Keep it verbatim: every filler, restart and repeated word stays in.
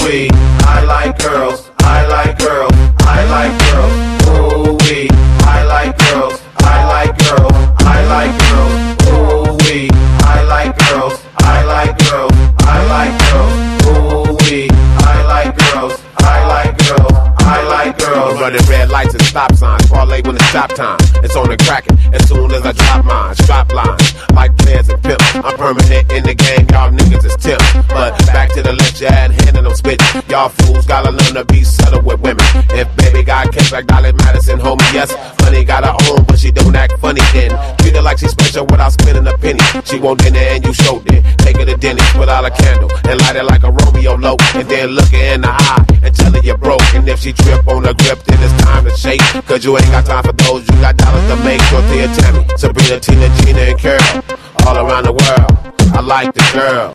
wee, I like girls, I like girls, I like girls. Ooh wee, I like girls, I like girls, I like girls. Ooh wee, I like girls, I like girls, I like girls. Ooh wee, I like girls, I like girls, I like girls. Running red lights and stop signs, parlay when it's stop time. It's on and cracking as soon as I drop mine. Strap lines like players and pimps. I'm permanent in the game, y'all niggas is tips. But back to the left, you had hand and I'm spitting. Y'all fools gotta learn to be subtle with women. If baby got cake like Dolly Madison, homie, yes. Honey got her own, but she don't act funny then. Treat her like she's special without spending a penny. She want dinner and you showed it. Take her to dinner, put out a candle and light it like a Romeo low. And then look her in the eye and tell her you're broke. And if she trip on the grip, then it's time to shake. Cause you ain't got time for those, you got dollars to make. Dorothy and Tammy, Sabrina, Tina, Gina, and Carol. All around the world, I like the girl.